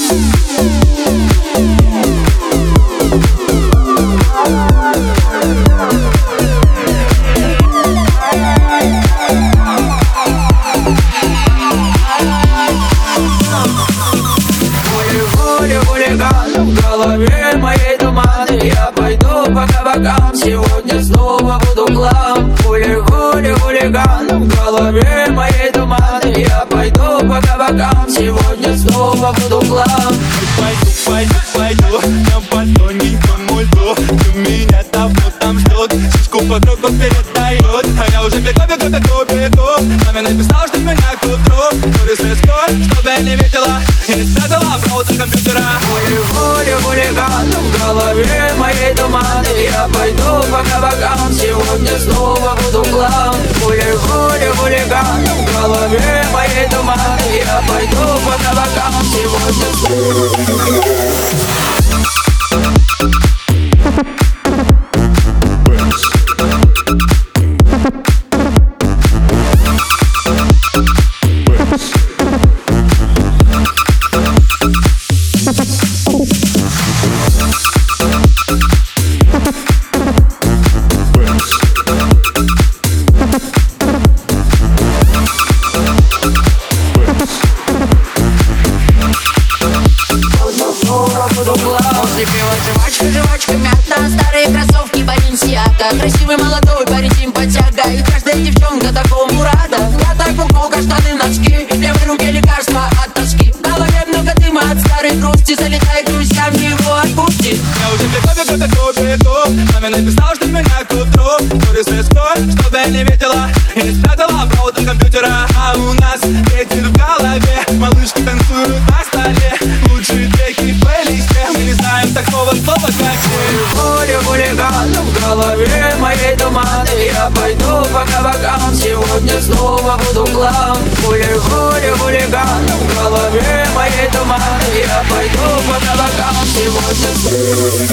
В голове моей туманы, я пойду по кабакам. Сегодня снова буду главным. Хулиган, в голове моей туманы, я пойду по кабакам. Сегодня снова буду главным. Пойду, днем по тоненькому льду. У меня давно там ждут, шишку по кругу передают. А я уже бегу. Маме написал, что меня к утру курит слезкой, чтобы я не видела и не спрятала провода компьютера. Хулиган, в голове моей туманы, я пойду по кабакам. Сегодня снова буду главным. Хулиган, в голове моей туманы, я пойду по кабакам. Сегодня снова. После пива жвачка мята, старые кроссовки Balenciaga. Красивый молодой парень симпатяга, и каждая девчонка такому рада. Я так футболка, штаны, носки, в левой руке лекарства от тоски. В голове много дыма от старой грусти, залетай к друзьям, его отпусти. Я уже бегу. Маме написал, что меня к утру курит слезкой, чтобы я не видела и не спрятала провода компьютера. А у нас ветер в голове, малышки танцуют на столе. Лучшие треки в плейлисте, мы не знаем такого слова, как Хулиган, в голове моей туманы, я пойду по кабакам. Сегодня снова буду главным. Хулиган, в голове моей туманы, я пойду по кабакам. Сегодня снова.